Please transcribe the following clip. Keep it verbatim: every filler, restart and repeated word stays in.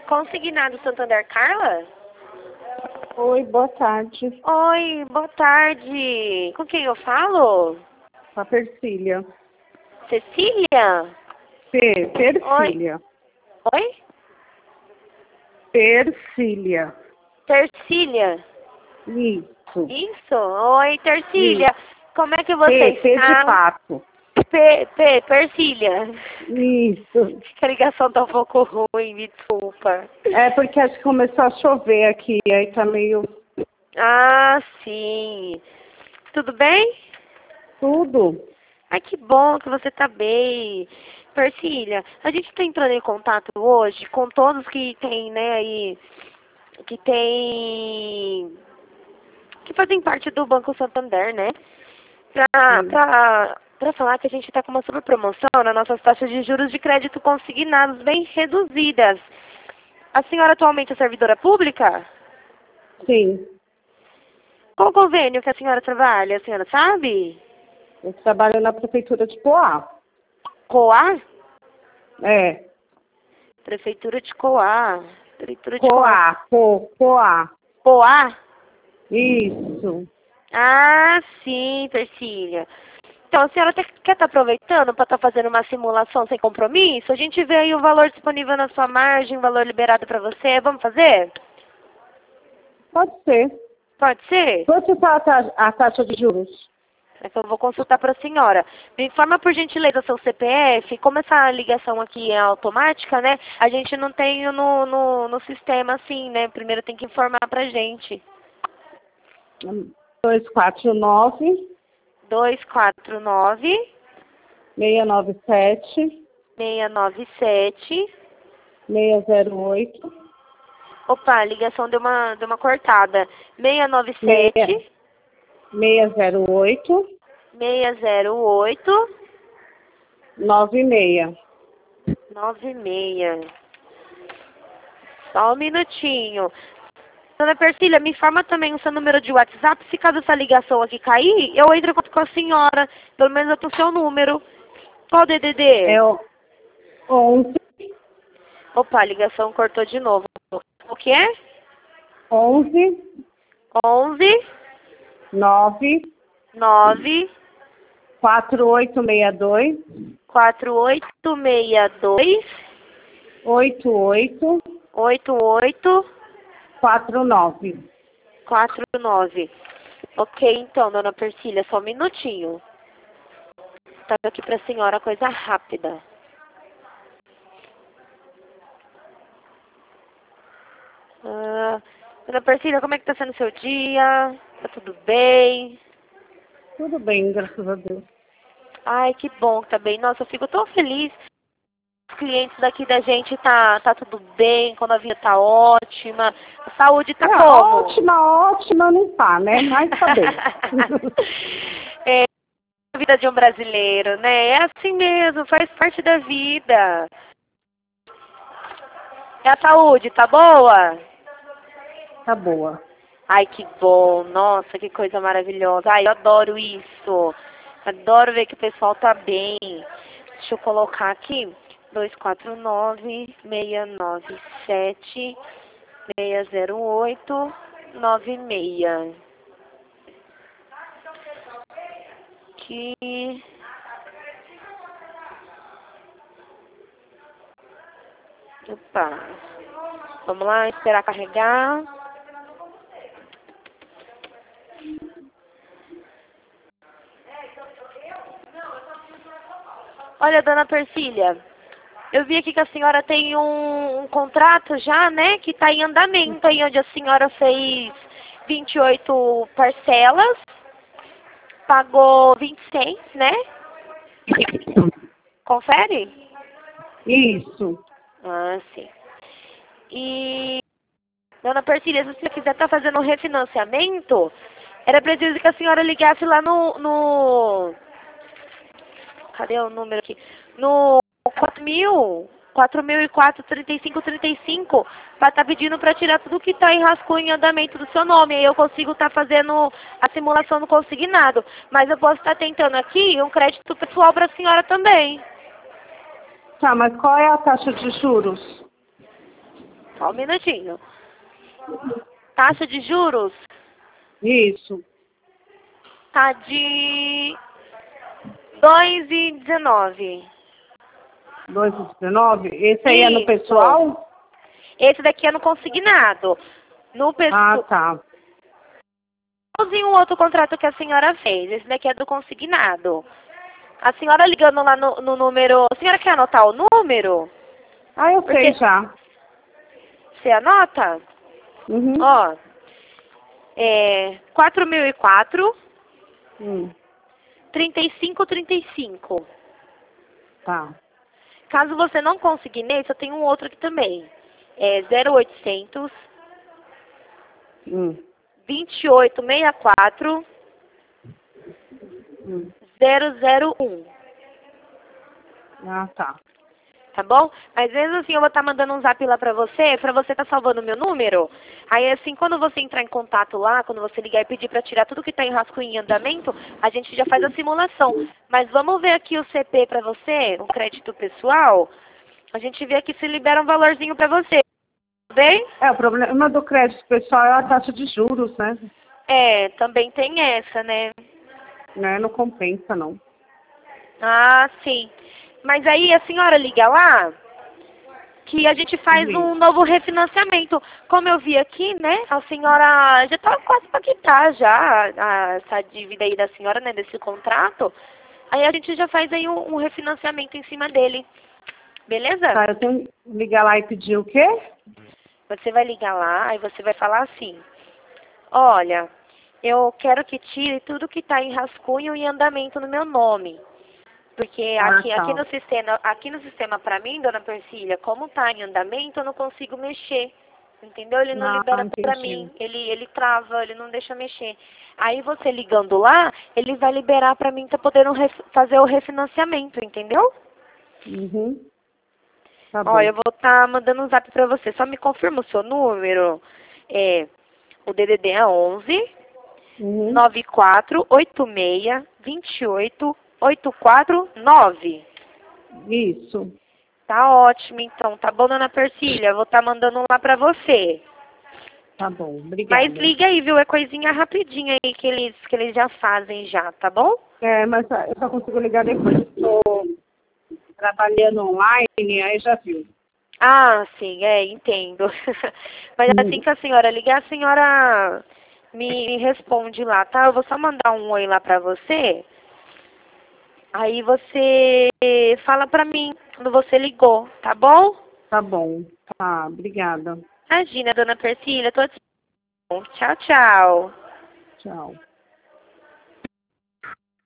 Consignado Santander, Carla? Oi, boa tarde. Oi, boa tarde. Com quem eu falo? Com a Persília. Cecília? P, Persília. Oi? Persília. Tercília? Isso. Isso? Oi, Tercília. Como é que você P, P está? de pato. P, P, Persília. Isso. A ligação tá um pouco ruim, me desculpa. É porque acho que começou a chover aqui, aí tá meio... Ah, sim. Tudo bem? Tudo. Ai, que bom que você tá bem. Persília, a gente tá entrando em contato hoje com todos que tem, né, aí, que tem, que fazem parte do Banco Santander, né? Pra, Sim. pra, pra falar que a gente tá com uma super promoção nas nossas taxas de juros de crédito consignados bem reduzidas. A senhora atualmente é servidora pública? Sim. Qual convênio que a senhora trabalha, a senhora sabe? Eu trabalho na prefeitura de Poá. Coá? É. Prefeitura de Coá. Prefeitura de Coá. Poá. Po, Poá. Poá? Isso. Ah, sim, Persília. Então, a senhora tá- quer estar aproveitando para estar fazendo uma simulação sem compromisso? A gente vê aí o valor disponível na sua margem, o valor liberado para você. Vamos fazer? Pode ser. Pode ser? Quanto está a, ta- a taxa de juros? É que eu vou consultar para a senhora. Me informa, por gentileza, seu C P F. Como essa ligação aqui é automática, né? A gente não tem no, no, no sistema assim, né? Primeiro tem que informar para a gente. dois quatro nove, dois quatro nove, seis nove sete, seis nove sete. seis zero oito, Opa, a ligação deu uma, deu uma cortada. seis nove sete, seis zero oito, seis zero oito, nove seis. nove seis. Só um minutinho. Dona Persília, me informa também o seu número de WhatsApp. Se caso essa ligação aqui cair, eu entro em contato com a senhora. Pelo menos eu tenho o seu número. Qual o D D D? É o onze, Opa, a ligação cortou de novo. O que é? onze, onze, nove, nove, quatro oito seis dois, quatro oito seis dois, oito oito, oito oito, quatro nove. quatro nove. Ok, então, dona Persília, só um minutinho. Tá aqui pra senhora coisa rápida. Ah, dona Persília, como é que tá sendo o seu dia? Tá tudo bem? Tudo bem, graças a Deus. Ai, que bom que tá bem. Nossa, eu fico tão feliz. Os clientes daqui da gente tá, tá tudo bem, quando a vida tá ótima. A saúde tá É, como? ótima, ótima não tá, né? Mas tá bem. É a vida de um brasileiro, né? É assim mesmo, faz parte da vida. E a saúde, tá boa? Tá boa. Ai, que bom. Nossa, que coisa maravilhosa. Ai, eu adoro isso. Adoro ver que o pessoal tá bem. Deixa eu colocar aqui. dois quatro nove, seis nove sete, seis zero oito, nove seis. Que... Opa. Vamos lá, esperar carregar. Olha, dona Persília, eu vi aqui que a senhora tem um, um contrato já, né, que está em andamento aí, onde a senhora fez vinte e oito parcelas, pagou vinte e seis, né? Confere? Isso. Ah, sim. E, dona Persília, se você quiser estar fazendo um refinanciamento, era preciso que a senhora ligasse lá no... no cadê o número aqui? No quatro mil, quatro mil e quatro, trinta e cinco, trinta e cinco, para estar pedindo para tirar tudo que está em rascunho em andamento do seu nome. Aí eu consigo estar fazendo a simulação do consignado. Mas eu posso estar tentando aqui um crédito pessoal para a senhora também. Tá, mas qual é a taxa de juros? Só um minutinho. Taxa de juros Isso. tá de dois e dezenove. dois e dezenove? Esse aí é no Isso. pessoal? Esse daqui é no consignado. No Ah, pessoal. tá. E um outro contrato que a senhora fez. Esse daqui é do consignado. A senhora ligando lá no, no número... A senhora quer anotar o número? Ah, eu Porque- sei já. Você anota? Uhum. Ó, é quatro mil e quatro, Hum, trinta e cinco, trinta e cinco. tá. Caso você não conseguir nesse, eu tenho um outro aqui também. É zero oitocentos, Hum, vinte e oito, sessenta e quatro, hum. zero zero um. Ah, tá. Tá bom? Mas mesmo assim eu vou estar mandando um zap lá pra você, pra você estar salvando o meu número. Aí assim, quando você entrar em contato lá, quando você ligar e pedir pra tirar tudo que tá em rascunho em andamento, a gente já faz a simulação. Mas vamos ver aqui o C P pra você, o crédito pessoal. A gente vê aqui se libera um valorzinho pra você. Tudo bem? É, o problema do crédito pessoal é a taxa de juros, né? É, também tem essa, né? Né? Não compensa, não. Ah, sim. Mas aí a senhora liga lá que a gente faz Sim. um novo refinanciamento. Como eu vi aqui, né, a senhora já está quase para quitar já a, essa dívida aí da senhora, né, desse contrato. Aí a gente já faz aí um, um refinanciamento em cima dele. Beleza? Tá, eu tenho que ligar lá e pedir o quê? Você vai ligar lá, aí você vai falar assim, olha, eu quero que tire tudo que está em rascunho e andamento no meu nome. Porque Ah, aqui, tá. aqui no sistema, aqui no sistema para mim, dona Persília, como tá em andamento, eu não consigo mexer. Entendeu? Ele não Ah, libera pra entendi. mim. Ele, ele trava, ele não deixa mexer. Aí você ligando lá, ele vai liberar pra mim pra poder um ref- fazer o refinanciamento, entendeu? Uhum. Tá Ó, bom. eu vou estar mandando um zap pra você. Só me confirma o seu número. É, o D D D é onze, Uhum. nove quatro oito seis, dois oito, oito quatro nove. Isso. Tá ótimo, então. Tá bom, dona Persília? Eu vou estar mandando um lá pra você. Tá bom. Mas Obrigada. liga aí, viu? É coisinha rapidinha aí que eles, que eles já fazem já, tá bom? É, mas ah, eu só consigo ligar depois. Estou trabalhando online, aí já viu. Ah, sim, é, entendo. Mas assim Uhum. que a senhora ligar, a senhora me, me responde lá, tá? Eu vou só mandar um oi lá pra você. Aí você fala pra mim quando você ligou, tá bom? Tá bom. Tá, obrigada. Imagina, dona Persília, tô te... Tchau, tchau. Tchau.